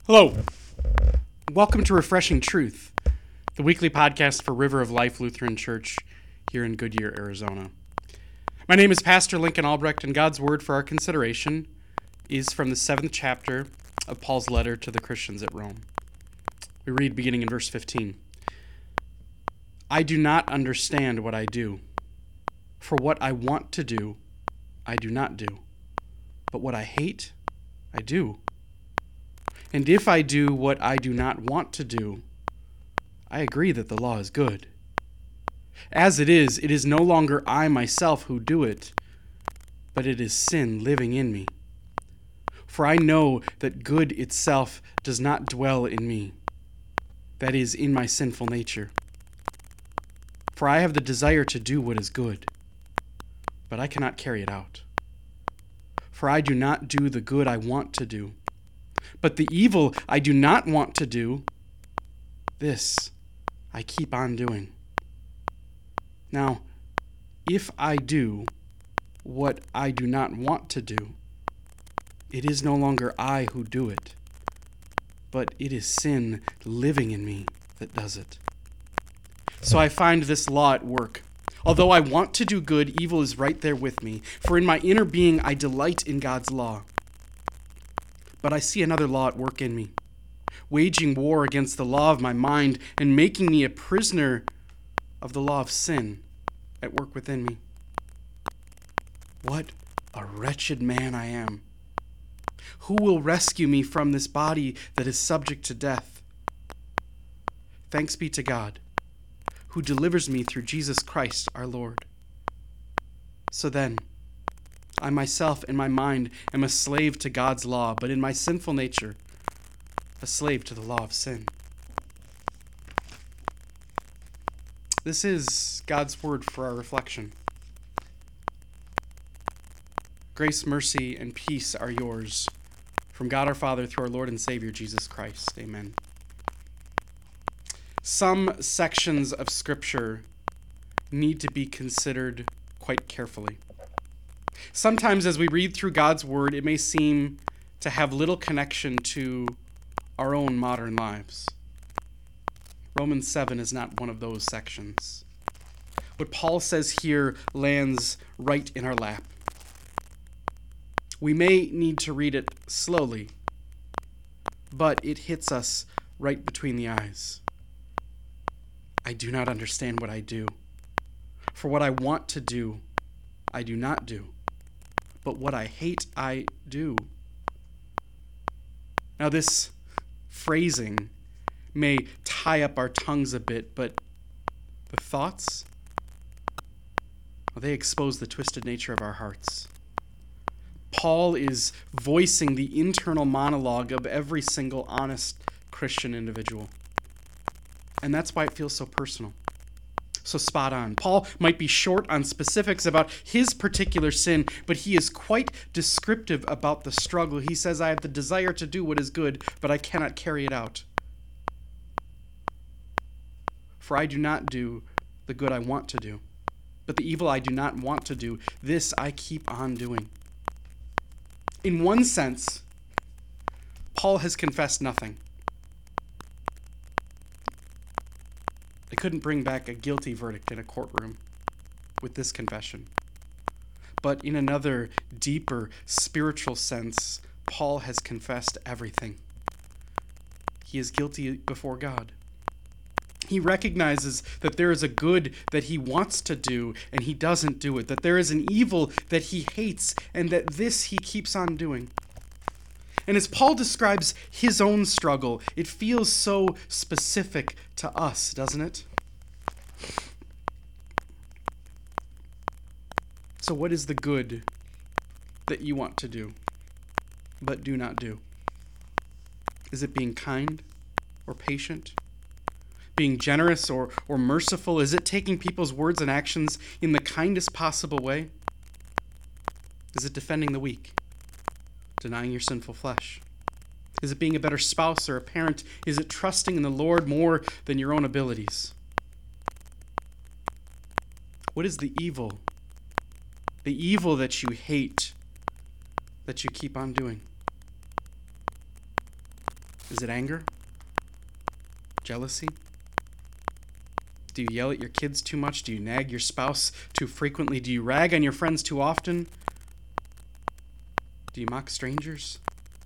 Hello. Welcome to Refreshing Truth, the weekly podcast for River of Life Lutheran Church here in Goodyear, Arizona. My name is Pastor Lincoln Albrecht, and God's word for our consideration is from the 7th chapter of Paul's letter to the Christians at Rome. We read beginning in verse 15. I do not understand what I do, for what I want to do, I do not do, but what I hate, I do. And if I do what I do not want to do, I agree that the law is good. As it is no longer I myself who do it, but it is sin living in me. For I know that good itself does not dwell in me, that is, in my sinful nature. For I have the desire to do what is good, but I cannot carry it out. For I do not do the good I want to do, but the evil I do not want to do, this I keep on doing. Now, if I do what I do not want to do, it is no longer I who do it, but it is sin living in me that does it. So I find this law at work. Although I want to do good, evil is right there with me, for in my inner being I delight in God's law. But I see another law at work in me, waging war against the law of my mind and making me a prisoner of the law of sin at work within me. What a wretched man I am! Who will rescue me from this body that is subject to death? Thanks be to God, who delivers me through Jesus Christ our Lord. So then, I myself in my mind am a slave to God's law, but in my sinful nature, a slave to the law of sin. This is God's word for our reflection. Grace, mercy, and peace are yours from God our Father through our Lord and Savior Jesus Christ. Amen. Some sections of Scripture need to be considered quite carefully. Sometimes as we read through God's word, it may seem to have little connection to our own modern lives. Romans 7 is not one of those sections. What Paul says here lands right in our lap. We may need to read it slowly, but it hits us right between the eyes. I do not understand what I do. For what I want to do, I do not do. But what I hate, I do. Now this phrasing may tie up our tongues a bit, but the thoughts, well, they expose the twisted nature of our hearts. Paul is voicing the internal monologue of every single honest Christian individual. And that's why it feels so personal. So spot on. Paul might be short on specifics about his particular sin, but he is quite descriptive about the struggle. He says, I have the desire to do what is good, but I cannot carry it out. For I do not do the good I want to do, but the evil I do not want to do, this I keep on doing. In one sense, Paul has confessed nothing. They couldn't bring back a guilty verdict in a courtroom with this confession. But in another, deeper, spiritual sense, Paul has confessed everything. He is guilty before God. He recognizes that there is a good that he wants to do and he doesn't do it, that there is an evil that he hates and that this he keeps on doing. And as Paul describes his own struggle, it feels so specific to us, doesn't it? So what is the good that you want to do, but do not do? Is it being kind or patient? Being generous or merciful? Is it taking people's words and actions in the kindest possible way? Is it defending the weak? Denying your sinful flesh? Is it being a better spouse or a parent? Is it trusting in the Lord more than your own abilities? What is the evil? The evil that you hate, that you keep on doing? Is it anger? Jealousy? Do you yell at your kids too much? Do you nag your spouse too frequently? Do you rag on your friends too often? Do you mock strangers?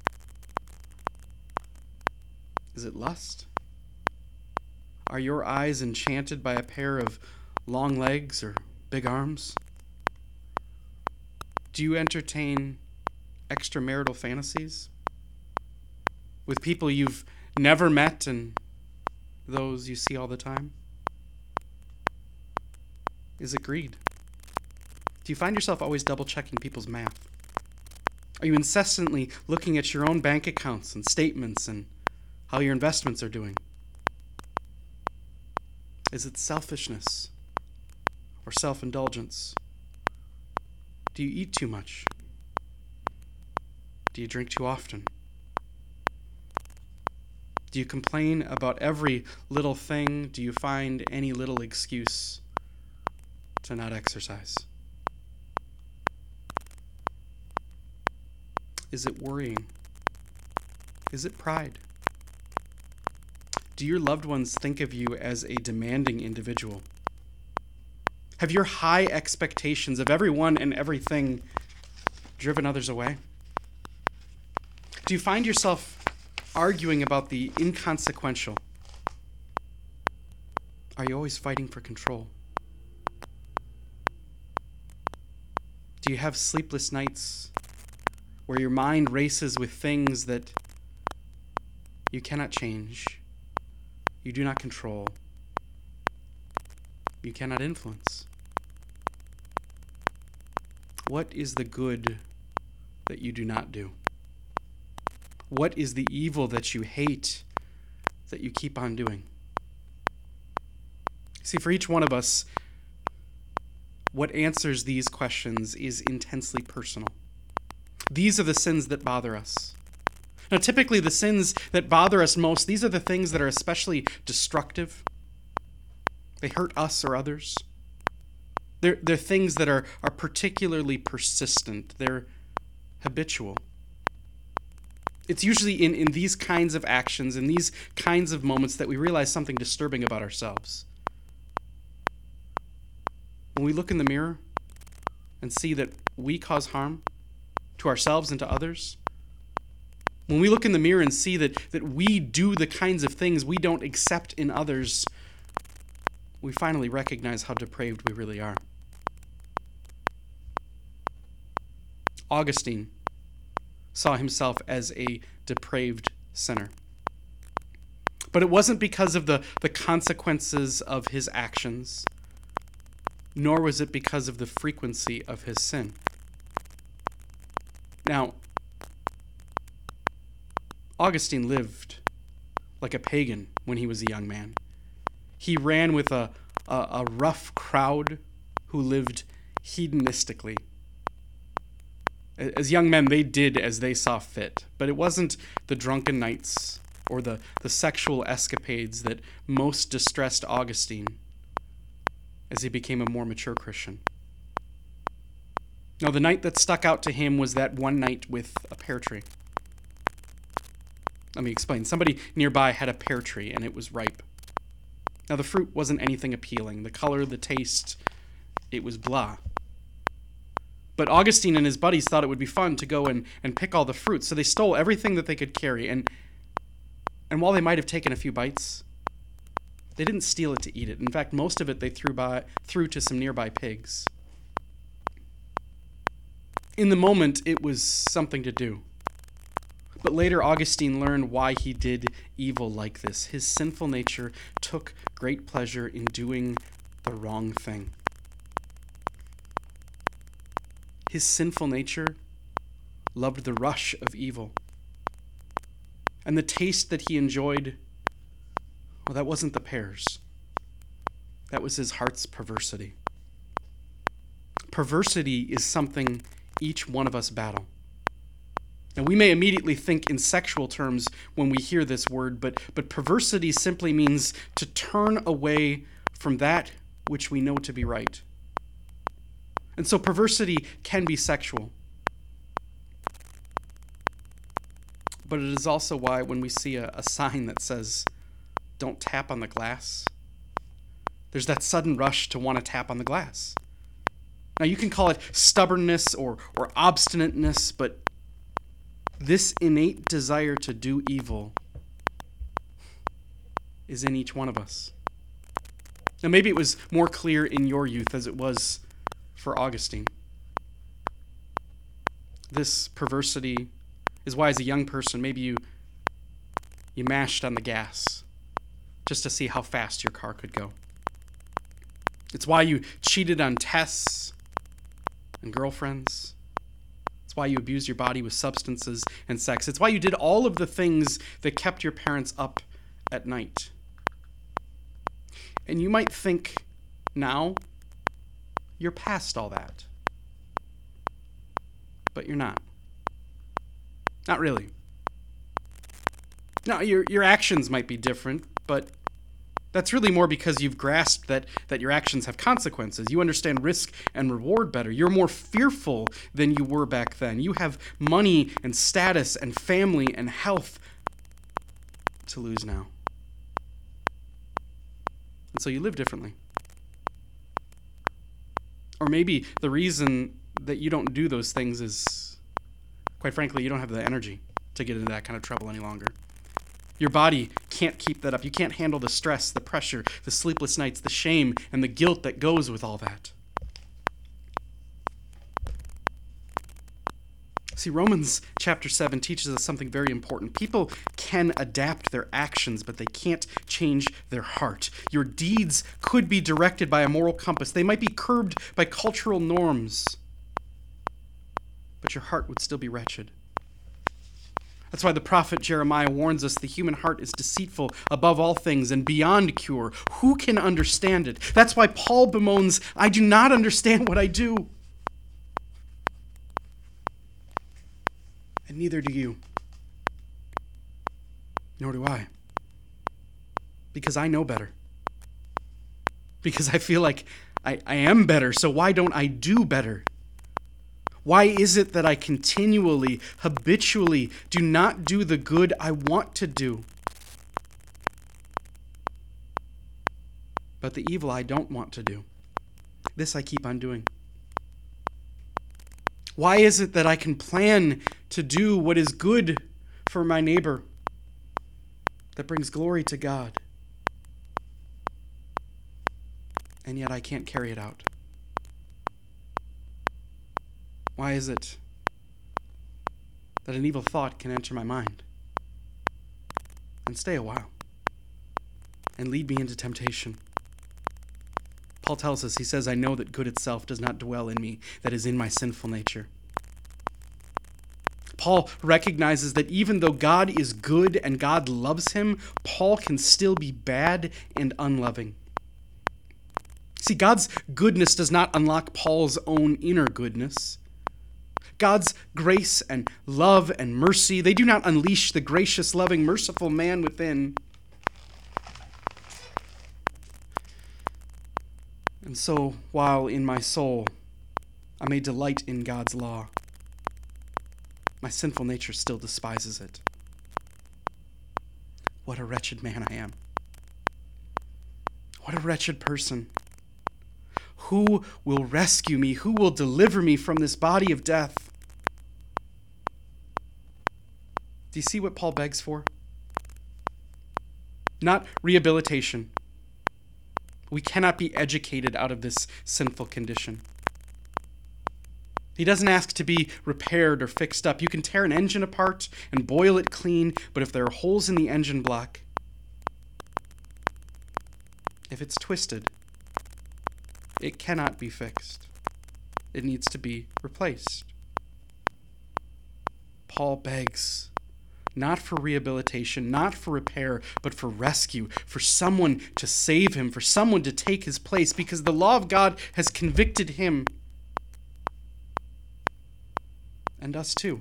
Is it lust? Are your eyes enchanted by a pair of long legs or big arms? Do you entertain extramarital fantasies with people you've never met and those you see all the time? Is it greed? Do you find yourself always double-checking people's math? Are you incessantly looking at your own bank accounts and statements and how your investments are doing? Is it selfishness or self-indulgence? Do you eat too much? Do you drink too often? Do you complain about every little thing? Do you find any little excuse to not exercise? Is it worrying? Is it pride? Do your loved ones think of you as a demanding individual? Have your high expectations of everyone and everything driven others away? Do you find yourself arguing about the inconsequential? Are you always fighting for control? Do you have sleepless nights where your mind races with things that you cannot change, you do not control, you cannot influence? What is the good that you do not do? What is the evil that you hate that you keep on doing? See, for each one of us, what answers these questions is intensely personal. These are the sins that bother us. Now, typically the sins that bother us most, these are the things that are especially destructive. They hurt us or others. They're things that are particularly persistent. They're habitual. It's usually in these kinds of actions, in these kinds of moments, that we realize something disturbing about ourselves. When we look in the mirror and see that we cause harm to ourselves and to others, when we look in the mirror and see that we do the kinds of things we don't accept in others, we finally recognize how depraved we really are. Augustine saw himself as a depraved sinner. But it wasn't because of the consequences of his actions, nor was it because of the frequency of his sin. Now, Augustine lived like a pagan when he was a young man. He ran with a rough crowd who lived hedonistically. As young men, they did as they saw fit, but it wasn't the drunken nights or the sexual escapades that most distressed Augustine as he became a more mature Christian. Now, the night that stuck out to him was that one night with a pear tree. Let me explain. Somebody nearby had a pear tree, and it was ripe. Now, the fruit wasn't anything appealing. The color, the taste, it was blah. But Augustine and his buddies thought it would be fun to go and pick all the fruit, so they stole everything that they could carry. And while they might have taken a few bites, they didn't steal it to eat it. In fact, most of it they threw to some nearby pigs. In the moment, it was something to do. But later, Augustine learned why he did evil like this. His sinful nature took great pleasure in doing the wrong thing. His sinful nature loved the rush of evil. And the taste that he enjoyed, well, that wasn't the pears. That was his heart's perversity. Perversity is something each one of us battle. And we may immediately think in sexual terms when we hear this word, but perversity simply means to turn away from that which we know to be right. And so perversity can be sexual. But it is also why when we see a sign that says, "Don't tap on the glass," there's that sudden rush to want to tap on the glass. Now, you can call it stubbornness or obstinateness, but this innate desire to do evil is in each one of us. Now, maybe it was more clear in your youth as it was for Augustine. This perversity is why, as a young person, maybe you mashed on the gas just to see how fast your car could go. It's why you cheated on tests and girlfriends. It's why you abused your body with substances and sex. It's why you did all of the things that kept your parents up at night. And you might think now you're past all that. But you're not. Not really. Now, your actions might be different, but that's really more because you've grasped that your actions have consequences. You understand risk and reward better. You're more fearful than you were back then. You have money and status and family and health to lose now. And so you live differently. Or maybe the reason that you don't do those things is, quite frankly, you don't have the energy to get into that kind of trouble any longer. Your body can't keep that up. You can't handle the stress, the pressure, the sleepless nights, the shame, and the guilt that goes with all that. See, Romans chapter 7 teaches us something very important. People can adapt their actions, but they can't change their heart. Your deeds could be directed by a moral compass. They might be curbed by cultural norms, but your heart would still be wretched. That's why the prophet Jeremiah warns us the human heart is deceitful above all things and beyond cure. Who can understand it? That's why Paul bemoans, "I do not understand what I do." And neither do you. Nor do I. Because I know better. Because I feel like I am better, so why don't I do better? Why is it that I continually, habitually do not do the good I want to do, but the evil I don't want to do? This I keep on doing. Why is it that I can plan to do what is good for my neighbor, that brings glory to God, and yet I can't carry it out? Why is it that an evil thought can enter my mind and stay a while and lead me into temptation? Paul tells us, he says, "I know that good itself does not dwell in me, that is in my sinful nature." Paul recognizes that even though God is good and God loves him, Paul can still be bad and unloving. See, God's goodness does not unlock Paul's own inner goodness. God's grace and love and mercy, they do not unleash the gracious, loving, merciful man within. And so, while in my soul I may delight in God's law, my sinful nature still despises it. What a wretched man I am. What a wretched person. Who will rescue me? Who will deliver me from this body of death? Do you see what Paul begs for? Not rehabilitation. We cannot be educated out of this sinful condition. He doesn't ask to be repaired or fixed up. You can tear an engine apart and boil it clean, but if there are holes in the engine block, if it's twisted, it cannot be fixed. It needs to be replaced. Paul begs, not for rehabilitation, not for repair, but for rescue, for someone to save him, for someone to take his place, because the law of God has convicted him. And us too.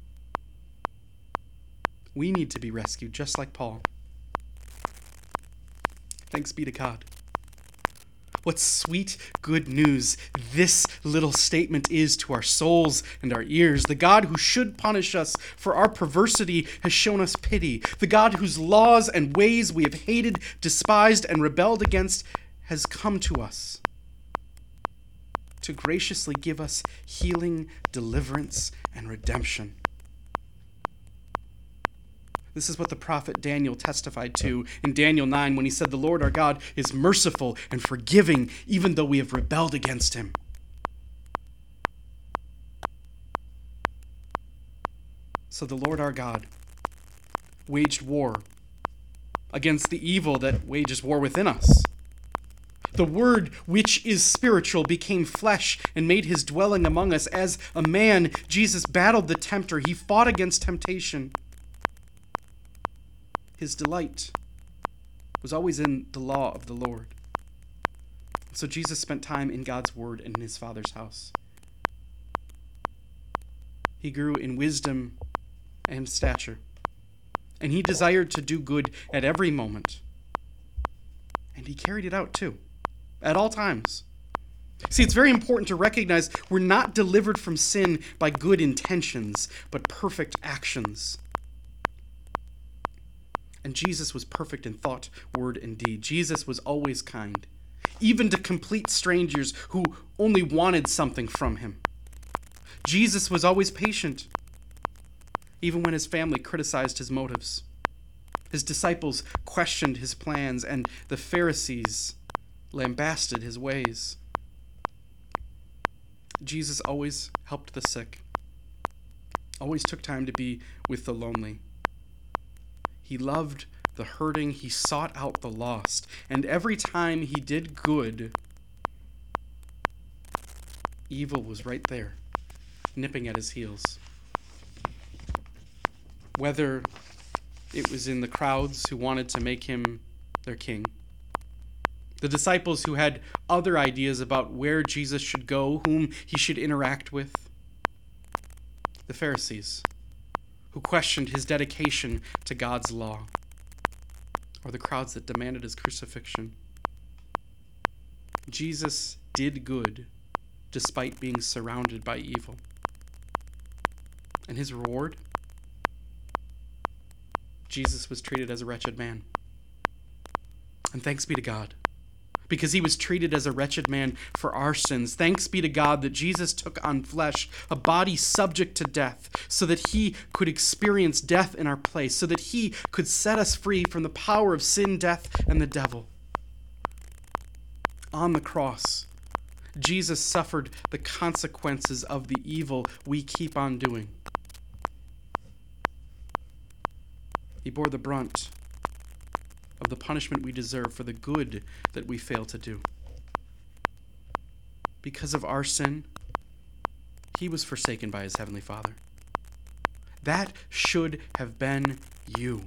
We need to be rescued, just like Paul. Thanks be to God. What sweet good news this little statement is to our souls and our ears. The God who should punish us for our perversity has shown us pity. The God whose laws and ways we have hated, despised, and rebelled against has come to us to graciously give us healing, deliverance, and redemption. This is what the prophet Daniel testified to in Daniel 9 when he said, "The Lord our God is merciful and forgiving, even though we have rebelled against him." So the Lord our God waged war against the evil that wages war within us. The Word, which is spiritual, became flesh and made his dwelling among us. As a man, Jesus battled the tempter. He fought against temptation. His delight was always in the law of the Lord. So Jesus spent time in God's Word and in his Father's house. He grew in wisdom and stature, and he desired to do good at every moment. And he carried it out too, at all times. See, it's very important to recognize we're not delivered from sin by good intentions, but perfect actions. And Jesus was perfect in thought, word, and deed. Jesus was always kind, even to complete strangers who only wanted something from him. Jesus was always patient, even when his family criticized his motives. His disciples questioned his plans, and the Pharisees lambasted his ways. Jesus always helped the sick, always took time to be with the lonely. He loved the hurting. He sought out the lost. And every time he did good, evil was right there, nipping at his heels. Whether it was in the crowds who wanted to make him their king, the disciples who had other ideas about where Jesus should go, whom he should interact with, the Pharisees, who questioned his dedication to God's law, or the crowds that demanded his crucifixion. Jesus did good despite being surrounded by evil. And his reward? Jesus was treated as a wretched man. And thanks be to God, because he was treated as a wretched man for our sins. Thanks be to God that Jesus took on flesh, a body subject to death, so that he could experience death in our place, so that he could set us free from the power of sin, death, and the devil. On the cross, Jesus suffered the consequences of the evil we keep on doing. He bore the brunt of the punishment we deserve for the good that we fail to do. Because of our sin, he was forsaken by his heavenly Father. That should have been you.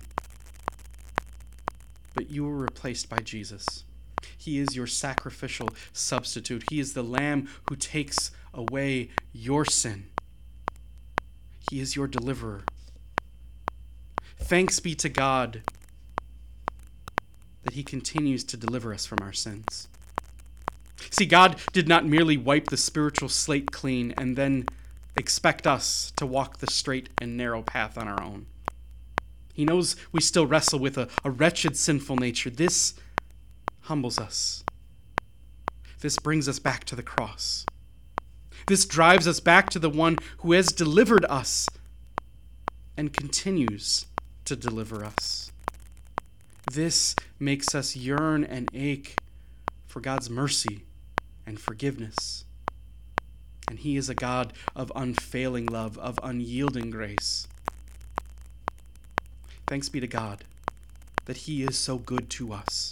But you were replaced by Jesus. He is your sacrificial substitute. He is the Lamb who takes away your sin. He is your deliverer. Thanks be to God that he continues to deliver us from our sins. See, God did not merely wipe the spiritual slate clean and then expect us to walk the straight and narrow path on our own. He knows we still wrestle with a wretched, sinful nature. This humbles us. This brings us back to the cross. This drives us back to the one who has delivered us and continues to deliver us. This makes us yearn and ache for God's mercy and forgiveness. And he is a God of unfailing love, of unyielding grace. Thanks be to God that he is so good to us.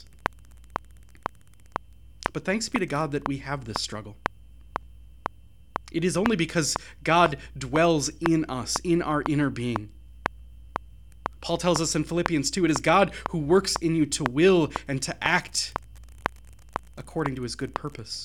But thanks be to God that we have this struggle. It is only because God dwells in us, in our inner being. Paul tells us in Philippians 2, it is God who works in you to will and to act according to his good purpose.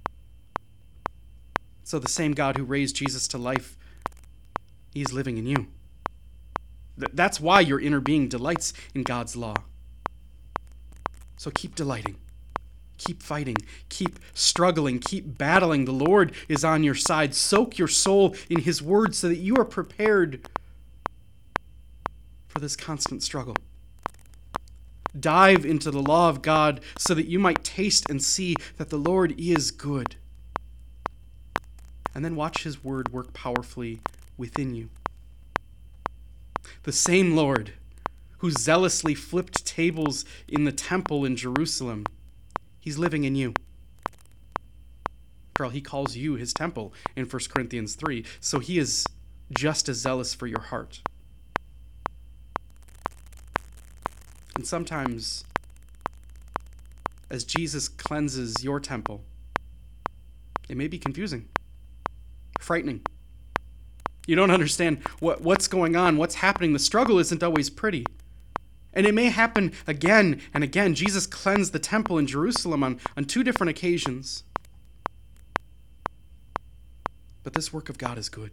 So the same God who raised Jesus to life, he's living in you. That's why your inner being delights in God's law. So keep delighting. Keep fighting, keep struggling, keep battling. The Lord is on your side. Soak your soul in his word so that you are prepared for this constant struggle. Dive into the law of God so that you might taste and see that the Lord is good. And then watch his word work powerfully within you. The same Lord who zealously flipped tables in the temple in Jerusalem, he's living in you. After all, he calls you his temple in 1 Corinthians 3, so he is just as zealous for your heart. And sometimes, as Jesus cleanses your temple, it may be confusing, frightening. You don't understand what's going on, what's happening. The struggle isn't always pretty. And it may happen again and again. Jesus cleansed the temple in Jerusalem on 2 different occasions. But this work of God is good.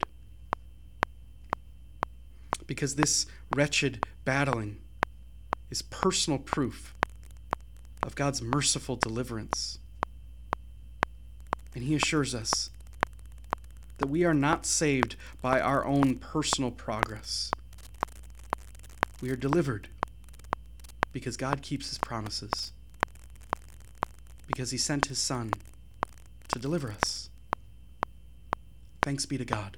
Because this wretched battling is personal proof of God's merciful deliverance. And he assures us that we are not saved by our own personal progress. We are delivered because God keeps his promises, because he sent his Son to deliver us. Thanks be to God.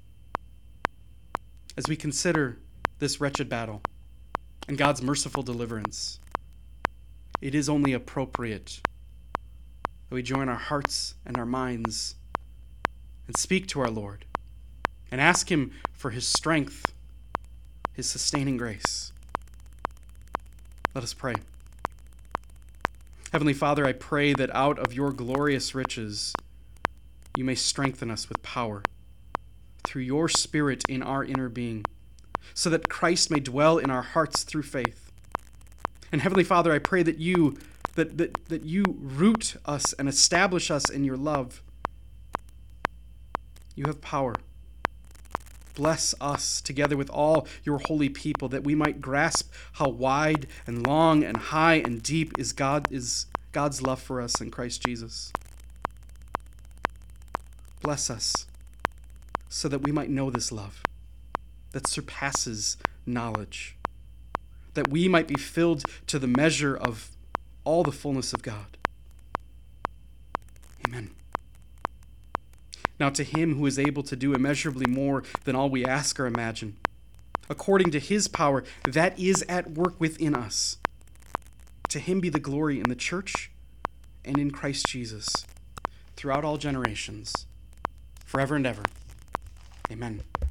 As we consider this wretched battle and God's merciful deliverance, it is only appropriate that we join our hearts and our minds and speak to our Lord and ask him for his strength, his sustaining grace. Let us pray. Heavenly Father, I pray that out of your glorious riches, you may strengthen us with power through your Spirit in our inner being, so that Christ may dwell in our hearts through faith. And Heavenly Father, I pray that you root us and establish us in your love. You have power. Bless us together with all your holy people, that we might grasp how wide and long and high and deep is God's love for us in Christ Jesus. Bless us so that we might know this love that surpasses knowledge, that we might be filled to the measure of all the fullness of God. Amen. Now to him who is able to do immeasurably more than all we ask or imagine, according to his power that is at work within us, to him be the glory in the church and in Christ Jesus, throughout all generations, forever and ever. Amen.